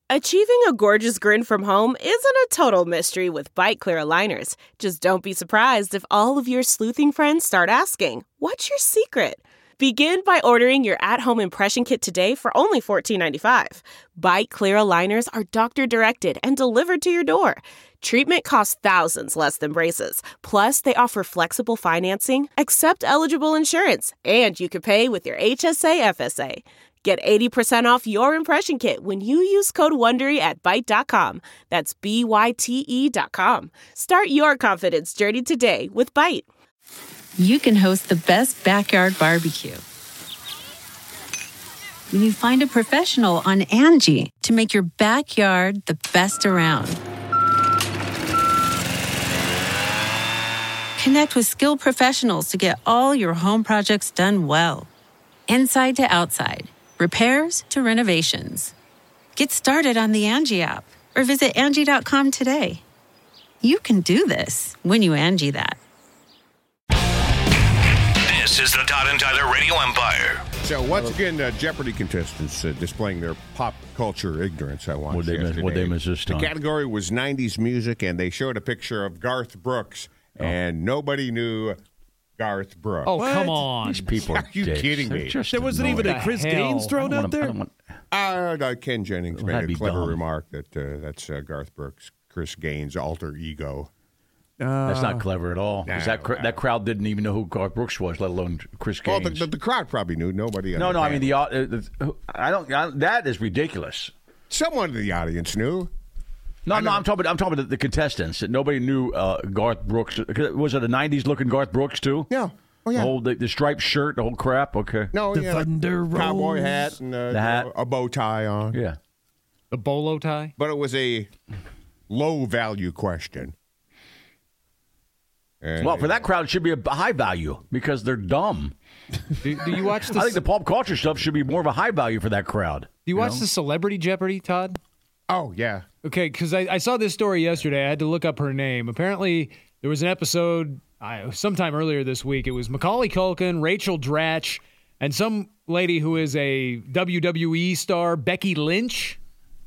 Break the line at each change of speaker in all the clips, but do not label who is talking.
Achieving a gorgeous grin from home isn't a total mystery with Byte Clear aligners. Just don't be surprised if all of your sleuthing friends start asking, "What's your secret?" Begin by ordering your at-home impression kit today for only $14.95. Byte Clear aligners are doctor-directed and delivered to your door. Treatment costs thousands less than braces. Plus, they offer flexible financing, accept eligible insurance, and you can pay with your HSA FSA. Get 80% off your impression kit when you use code WONDERY at Byte.com. That's BYTE.com. Start your confidence journey today with Byte.
You can host the best backyard barbecue when you find a professional on Angie to make your backyard the best around. Connect with skilled professionals to get all your home projects done well. Inside to outside, repairs to renovations. Get started on the Angie app or visit Angie.com today. You can do this when you Angie that.
This is the Todd and Tyler Radio Empire.
So once again, Jeopardy contestants displaying their pop culture ignorance. I watched yesterday.
What'd they miss this time?
The category was 90s music, and they showed a picture of Garth Brooks, and nobody knew Garth Brooks.
Oh, come on.
These people
Are you
dicks.
kidding me?
There
wasn't even a Chris Gaines thrown out there?
Ken Jennings
Well,
made
that'd
a
be
clever
dumb.
remark that that's Garth Brooks, Chris Gaines' alter ego.
That's not clever at all. 'Cause
No,
that crowd didn't even know who Garth Brooks was, let alone Chris
Well,
Gaines.
the crowd probably knew. Nobody.
No, I mean that is ridiculous.
Someone in the audience knew.
No, I'm talking about the contestants. That nobody knew Garth Brooks. Was it a '90s looking Garth Brooks too?
Yeah. Oh yeah.
The whole the striped shirt, the whole crap. Okay.
No,
The Thunder
cowboy
Rolls.
hat and
The hat.
a bow tie on.
Yeah.
The bolo tie?
But it was a low value question. And
Well, for that crowd, it should be a high value because they're dumb.
Do you watch the
I think the pop culture stuff should be more of a high value for that crowd.
Do you watch the Celebrity Jeopardy, Todd?
Oh yeah.
Okay, because I saw this story yesterday. I had to look up her name. Apparently, there was an episode sometime earlier this week. It was Macaulay Culkin, Rachel Dratch, and some lady who is a WWE star, Becky Lynch.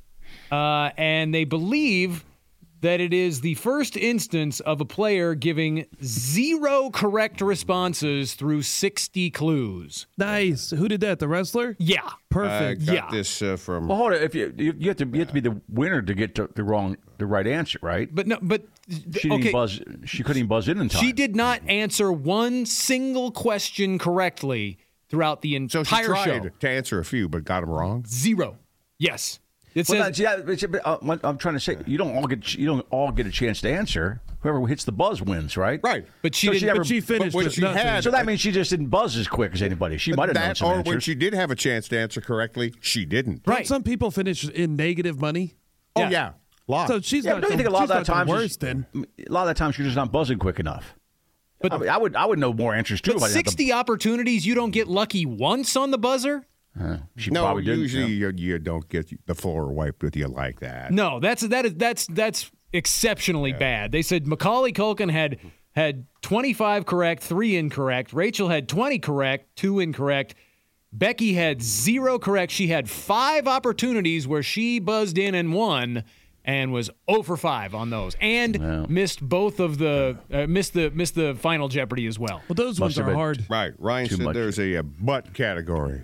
And they believe that it is the first instance of a player giving 0 correct responses through 60 clues.
Nice. Who did that? The wrestler?
Yeah.
Perfect.
Got this from.
Well, hold on. If you have to be the winner to get to the right answer, right?
But no, but
She didn't buzz. She couldn't even buzz in time.
She did not answer one single question correctly throughout the
So
entire
she tried
show.
to answer a few, but got them wrong.
0. Yes. It
Well,
says
what I'm trying to say, you don't all get a chance to answer. Whoever hits the buzz wins, right?
Right.
but she
So
didn't.
never-
But she finished
when
with
she
nothing.
had-
So that means she just didn't buzz as quick as anybody. She might have known
That,
some
or
answers.
when she did have a chance to answer correctly, she didn't.
Don't
Right.
some people finish in negative money?
Oh
Yeah.
yeah. Lots.
So she's
Yeah,
not
don't you
the,
think a lot
she's
of that
not the
times
worst then?
a lot of the times she's just not buzzing quick enough.
But-
I would know more answers too.
but
if I didn't have to-
60 opportunities, you don't get lucky once on the buzzer?
She
no,
probably didn't.
usually
yeah.
you don't get the floor wiped with you like that.
No, that's exceptionally bad. They said Macaulay Culkin had 25 correct, 3 incorrect. Rachel had 20 correct, 2 incorrect. Becky had 0 correct. She had 5 opportunities where she buzzed in and won, and was 0 for 5 on those, and missed both of the missed the final Jeopardy as well.
Well, those
Must
ones
have
are
been-
hard.
Right. Ryan
Too
said
much.
there's a butt category.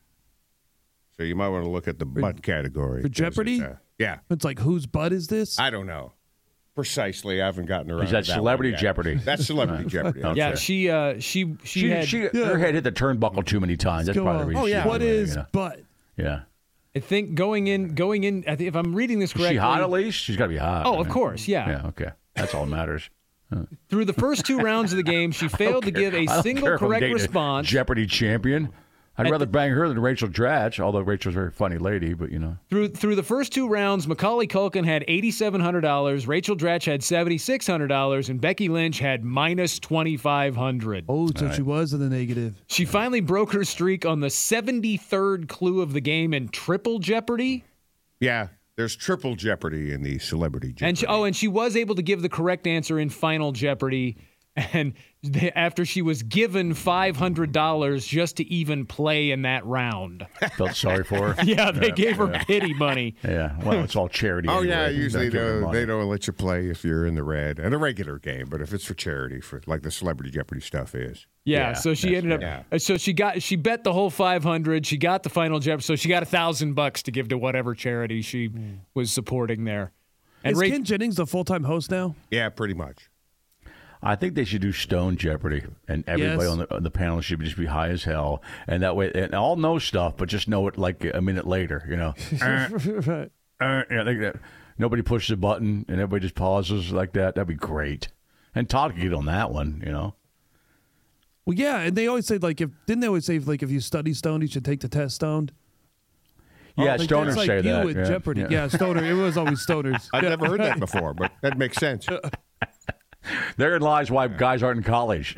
So you might want to look at the butt category.
for Jeopardy?
Yeah.
It's like, whose butt is this?
I don't know. Precisely. I haven't gotten around
Is that
to that
Celebrity
one yet.
Jeopardy?
That's Celebrity Jeopardy.
Okay.
Yeah, she had.
Her head hit the turnbuckle too many times. That's
Go
probably the
on.
reason.
Oh,
she
yeah.
didn't
What
win,
is
you know?
butt?
Yeah.
I think going in. I think if I'm reading this
Is
correctly,
she hot at least? She's got to be hot.
Oh,
right?
of course, yeah.
Yeah. Okay. That's all that matters.
Through the first 2 rounds of the game, she failed to give a
I don't care
single
if I'm
correct
dating a
response.
Jeopardy champion. I'd rather bang her than Rachel Dratch, although Rachel's a very funny lady, but you know.
Through the first 2 rounds, Macaulay Culkin had $8,700, Rachel Dratch had $7,600, and Becky Lynch had minus $2,500.
Oh, so she was in the negative.
She finally broke her streak on the 73rd clue of the game in Triple Jeopardy.
Yeah. There's triple Jeopardy in the Celebrity Jeopardy.
And she was able to give the correct answer in Final Jeopardy. And after she was given $500 just to even play in that round.
Felt sorry for her.
Yeah, they gave her pity money.
Yeah, well, it's all charity.
Oh,
anyway.
yeah, usually
They
they don't let you play if you're in the red at a regular game, but if it's for charity, for like the Celebrity Jeopardy stuff is.
Yeah, so she ended up. So she bet the whole $500. She got the final Jeopardy, so she got $1,000 to give to whatever charity she was supporting there. And
Is Ken Jennings the full-time host now?
Yeah, pretty much.
I think they should do Stone Jeopardy, and everybody
Yes.
on the panel should just be high as hell, and that way, and all know stuff, but just know it like a minute later, you know.
Right.
Nobody pushes a button, and everybody just pauses like that. That'd be great. And Todd could get on that one, you know.
Well, yeah, and they always say didn't they always say if you study stoned, you should take the test stoned?
Yeah,
Like,
stoners
that's like
say
you
that.
with
yeah,
Jeopardy.
yeah.
Yeah, stoner. It was always stoners.
I've never heard that before, but that makes sense.
Therein lies why guys aren't in college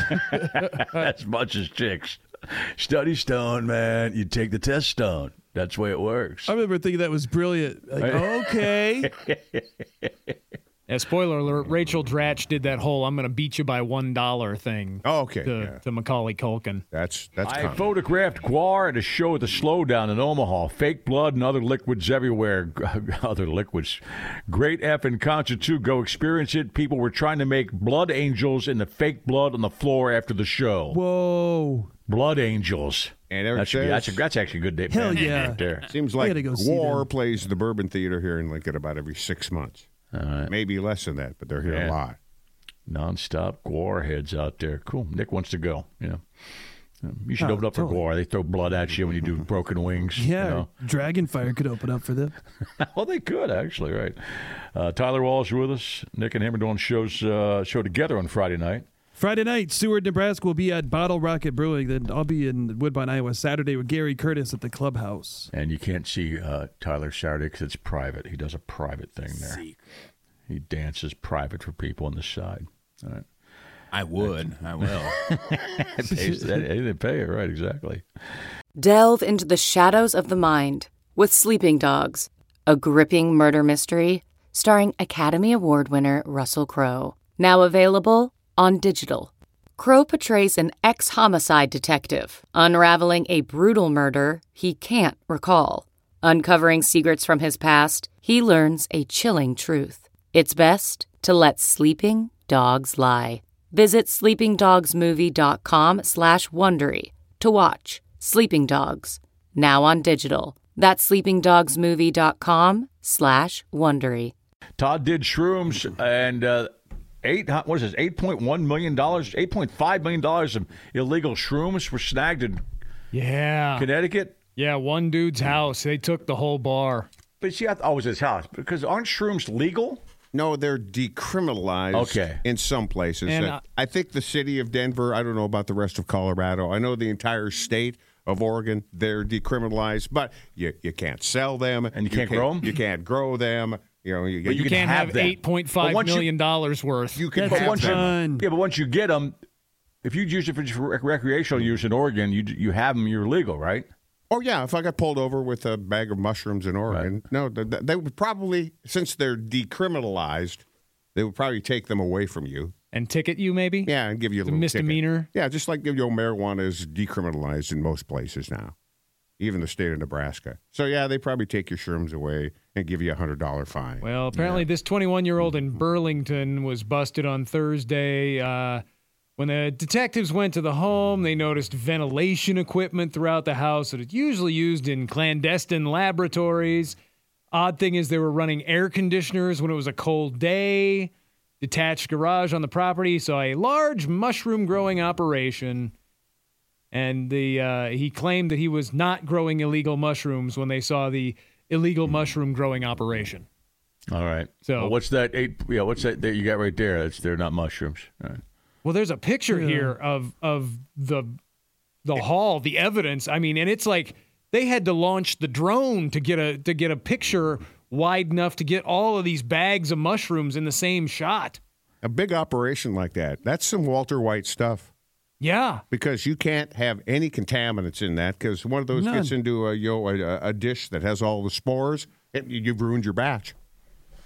as much as chicks. Study stone, man. You take the test stone. That's the way it works.
I remember thinking that was brilliant. Like, okay.
Yeah, spoiler alert, Rachel Dratch did that whole "I'm going to beat you by $1" thing.
Oh, okay.
To Macaulay Culkin.
That's
I
common.
photographed Guar at a show at the Slowdown in Omaha. Fake blood and other liquids everywhere. Other liquids. Great effing concert, too. Go experience it. People were trying to make blood angels in the fake blood on the floor after the show.
Whoa.
Blood angels.
And Eric
That's actually a good day.
Hell yeah.
Right there.
Seems
I
like
gotta go see
War
them.
plays the Bourbon Theater here in Lincoln about every 6 months. Maybe less than that, but they're here a lot.
Non-stop Guar heads out there. Cool. Nick wants to go. You should open up for Guar. They throw blood at you when you do broken wings.
Yeah.
You know?
Dragonfire could open up for them.
Well, they could actually, right? Tyler Walsh with us. Nick and him are doing show together on Friday night.
Friday night, Seward, Nebraska will be at Bottle Rocket Brewing. Then I'll be in Woodbine, Iowa, Saturday with Gary Curtis at the Clubhouse.
And you can't see Tyler Saturday because it's private. He does a private thing there. He dances private for people on the side. All right.
I will.
They pay it, right? Exactly.
Delve into the shadows of the mind with Sleeping Dogs, a gripping murder mystery starring Academy Award winner Russell Crowe. Now available on digital. Crowe portrays an ex-homicide detective unraveling a brutal murder he can't recall. Uncovering secrets from his past, he learns a chilling truth. It's best to let sleeping dogs lie. Visit sleepingdogsmovie.com/Wondery to watch Sleeping Dogs, now on digital. That's sleepingdogsmovie.com/Wondery.
Todd did shrooms and $8.1 million, $8.5 million of illegal shrooms were snagged in Connecticut.
Yeah, one dude's house. They took the whole bar.
But see, it was his house because aren't shrooms legal?
No, they're decriminalized in some places.
And,
I think the city of Denver, I don't know about the rest of Colorado. I know the entire state of Oregon, they're decriminalized, but you can't sell them.
And you can't grow them?
You can't grow them.
You can't have $8.5 million worth.
You can
That's
have
a
them.
ton.
But once you get them, if you use it for just recreational use in Oregon, you have them, you're legal, right?
Oh, yeah. If I got pulled over with a bag of mushrooms in Oregon, no, they would probably, since they're decriminalized, they would probably take them away from you.
And ticket you, maybe?
Yeah, and give you a little
misdemeanor.
ticket. Yeah, just like marijuana is decriminalized in most places now, even the state of Nebraska. So, yeah, they probably take your shrooms away and give you a $100 fine.
Well, apparently this 21-year-old in Burlington was busted on Thursday. When the detectives went to the home, they noticed ventilation equipment throughout the house that is usually used in clandestine laboratories. Odd thing is they were running air conditioners when it was a cold day. Detached garage on the property, saw a large mushroom growing operation. And he claimed that he was not growing illegal mushrooms when they saw the illegal mushroom growing operation.
All right.
So
what's that? What's that you got right there? They're not mushrooms. All right.
Well, there's a picture here of the haul, the evidence. I mean, and it's like they had to launch the drone to get a picture wide enough to get all of these bags of mushrooms in the same shot.
A big operation like that, that's some Walter White stuff.
Yeah.
Because you can't have any contaminants in that, because one of those gets into a dish that has all the spores, you've ruined your batch.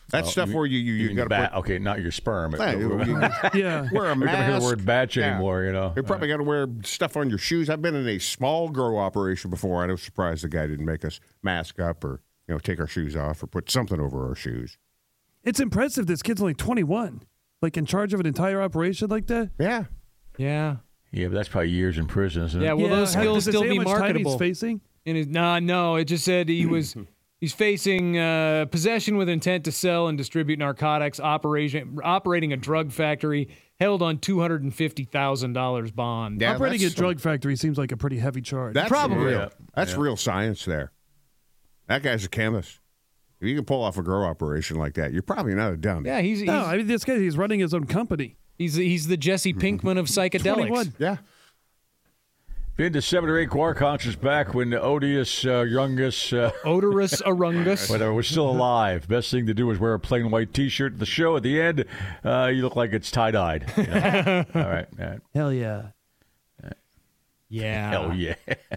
That's stuff where you got to put.
Okay, not your sperm.
Yeah.
Wear a
We're going to hear
mask.
the word batch anymore, you know.
You probably got to wear stuff on your shoes. I've been in a small grow operation before. I was surprised the guy didn't make us mask up or take our shoes off or put something over our shoes.
It's impressive this kid's only 21. Like in charge of an entire operation like that?
Yeah.
Yeah.
Yeah, but that's probably years in prison, isn't it?
Yeah, well, those skills
does it
still
say
be
how much time
marketable.
he's facing?
No, it just said he's facing possession with intent to sell and distribute narcotics, operating a drug factory, held on $250,000 bond.
Yeah,
Operating a
that's-
drug factory seems like a pretty heavy charge.
That's
Probably.
real. That's real science there. That guy's a chemist. If you can pull off a grow operation like that, you're probably not a dummy.
Yeah, he's
this guy, he's running his own company.
he's the Jesse Pinkman of psychedelics.
21.
Yeah.
Been to 7 or 8 Guar concerts back when the odious, youngest,
Odorous Arungus.
whatever, was still alive. Best thing to do was wear a plain white T-shirt at the show. At the end, you look like it's tie-dyed. You know? All right.
Hell yeah.
Yeah.
Hell yeah.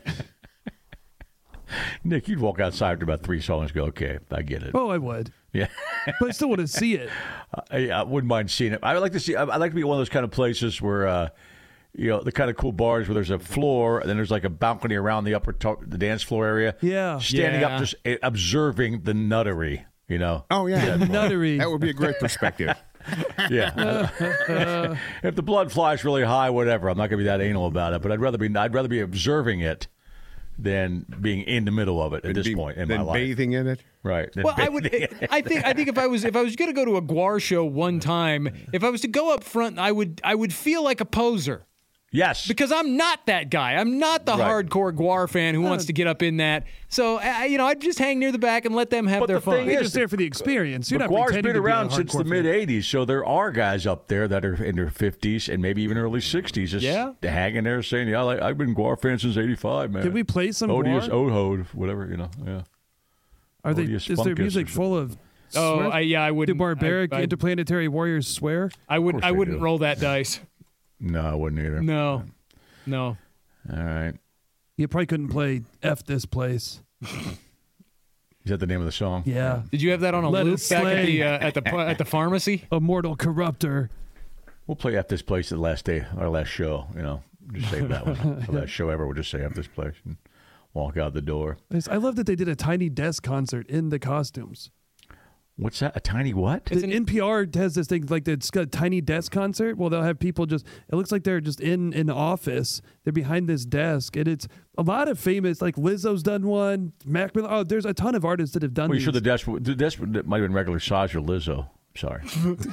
Nick, you'd walk outside after about 3 songs and go, okay, I get it.
Oh, I would.
Yeah.
But I still want to see it.
I wouldn't mind seeing it. I would like to see. I'd like to be one of those kind of places where, the kind of cool bars where there's a floor and then there's like a balcony around the the dance floor area.
Yeah.
Standing
Yeah.
up, just observing the nuttery. You know.
Oh, yeah.
Nuttery.
That would be a great perspective.
Yeah. If the blood flies really high, whatever. I'm not going to be that anal about it, but I'd rather be observing it than being in the middle of it at this point in my life.
Bathing in it.
Right.
Well, I think if I was going to go to a Guar show one time, if I was to go up front, I would feel like a poser.
Yes.
Because I'm not that guy. I'm not the
Right.
hardcore Guar fan who wants to get up in that. So, I'd just hang near the back and let them have
But
their
the
fun.
thing
You're
is,
just there for the experience. You're
But
not
Guar's
pretending
been
to be a
around since the
hardcore fan.
mid-'80s, so there are guys up there that are in their 50s and maybe even early 60s just hanging there saying, yeah, I've been Guar fan since 85, man.
Can we play some
Odious
Guar?
Ohode, whatever, yeah.
Are they?
Odious
Is their
Funkus
music
or
full of?
Oh,
swear?
I wouldn't.
Do barbaric
I
interplanetary warriors swear?
wouldn't
they do.
roll that dice.
No, I wouldn't either.
No.
All right.
You probably couldn't play F this place.
Is that the name of the song?
Yeah.
Did you have that on a
Let
loop
it
back
slay.
at the pharmacy?
A mortal corruptor.
We'll play F This Place at the last day, our last show, Just save that one. The last show ever, we'll just say F This Place and walk out the door.
I love that they did a Tiny Desk concert in the costumes.
What's that? A tiny what?
The NPR has this thing like it's got a Tiny Desk concert. Well, they'll have people it looks like they're just in an office. They're behind this desk, and it's a lot of famous, like Lizzo's done one. Mac Miller. Oh, there's a ton of artists that have done
Well, you
these.
sure the desk might have been regular size for Lizzo. Sorry.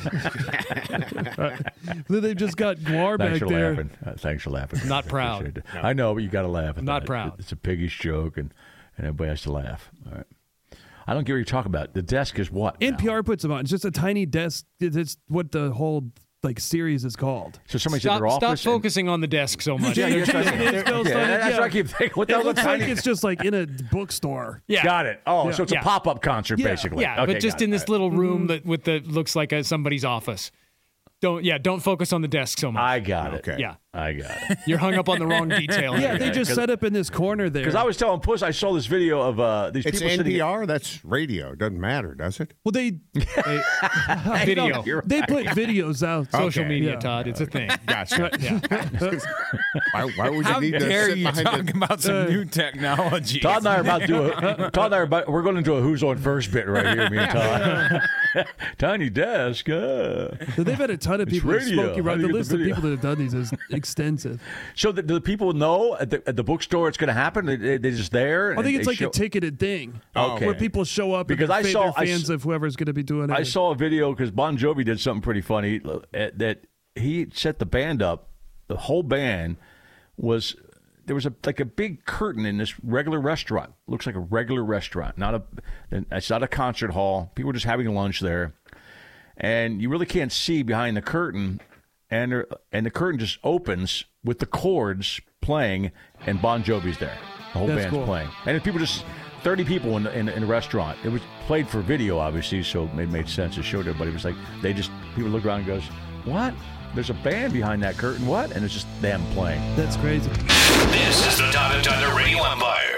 Then they've just got Guar
Thanks
back
for
there.
laughing. Thanks for laughing.
Not
I
proud.
appreciate it. I know, but you got to laugh. At
Not
that.
proud.
It's a piggish joke, and everybody has to laugh. All right. I don't get what you're talking about. The desk is what? now?
NPR puts them on. It's just a tiny desk. It's what the whole series is called.
So somebody's in their office.
Stop focusing on the desk so much.
Yeah,
It's
that's what I keep thinking. What the
It
hell?
looks like it's just like in a bookstore.
Yeah.
Got it. Oh, so it's
Yeah.
a pop-up concert,
Yeah.
basically.
Yeah,
Okay,
but just
got
in
it.
this little room that looks like somebody's office. Don't focus on the desk so much.
I got it.
Okay.
Yeah.
I got it.
You're hung up on the wrong detail.
Yeah, they just set up in this corner there.
Because I was telling Puss, I saw this video of these
It's
people sitting.
NPR. That's radio. Doesn't matter, does it?
well, they
Video.
they put videos out.
Social
Okay.
media,
Yeah.
Todd. It's a thing.
Gotcha. why would you
How
need to
dare
sit
you
behind
talk about some new technology?
Todd and I are about to do we're going into a Who's on First bit right here, me and Todd. Tiny desk.
So they've had a ton of
It's
people.
radio.
Smokey
How
Rock.
do
The
you get
list
the
of
video?
people that have done these is extensive.
So do the people know at the bookstore it's going to happen? They're just there?
I think
and
it's
they
like
show-
a ticketed thing.
Okay.
Where people show up
Because
and
they're
they're fans of whoever's going to be doing it.
I saw a video because Bon Jovi did something pretty funny that he set the band up. The whole band there was a big curtain in this regular restaurant. Looks like a regular restaurant, it's not a concert hall. People were just having lunch there, and you really can't see behind the curtain. And the curtain just opens with the chords playing, and Bon Jovi's there. The whole
That's
band's
cool.
playing, and it's people just 30 people in the restaurant. It was played for video, obviously, so it made sense. It showed everybody. It was like people look around and goes, "What? There's a band behind that curtain? What?" And it's just them playing.
That's crazy.
This is the Todd and Tyler Radio Empire.